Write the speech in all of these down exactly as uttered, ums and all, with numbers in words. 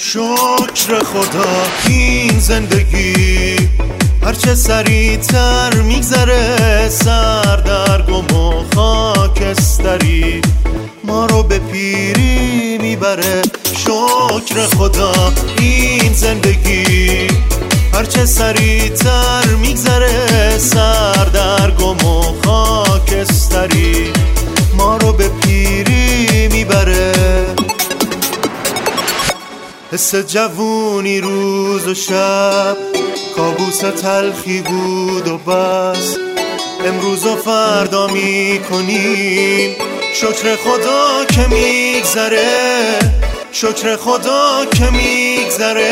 شکر خدا این زندگی هرچه سریعتر میگذره، سردرگم و خاکستری ما رو به پیری میبره. شکر خدا این زندگی هرچه سریعتر میگذره، سردرگم و خاکستری ما رو به پیری میبره. حس جوونی روز و شب کابوس تلخی بود و بس، امروز و فردا میکنیم شکر خدا که میگذره، شکر خدا که میگذره.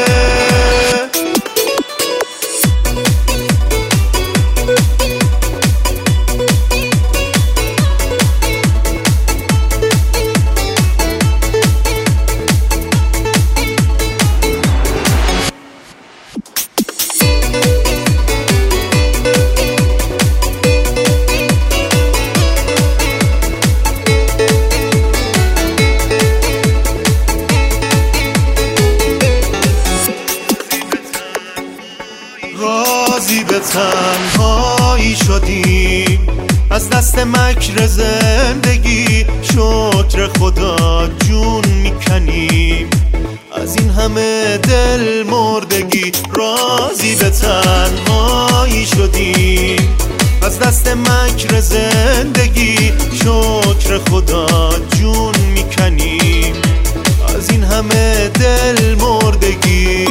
راضی به تنهایی شدیم از دست مکر زندگی، شکر خدا جون میکنیم از این همه دل مردگی. راضی به تنهایی شدیم از دست مکر زندگی، شکر خدا جون میکنیم از این همه دل مردگی.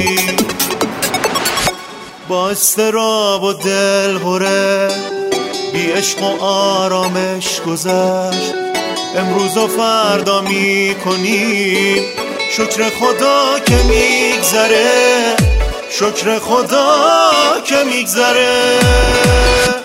با استراب و دل هره بی عشق و آرامش گذشت، امروز و فردا میکنیم شکر خدا که میگذره، شکر خدا که میگذره.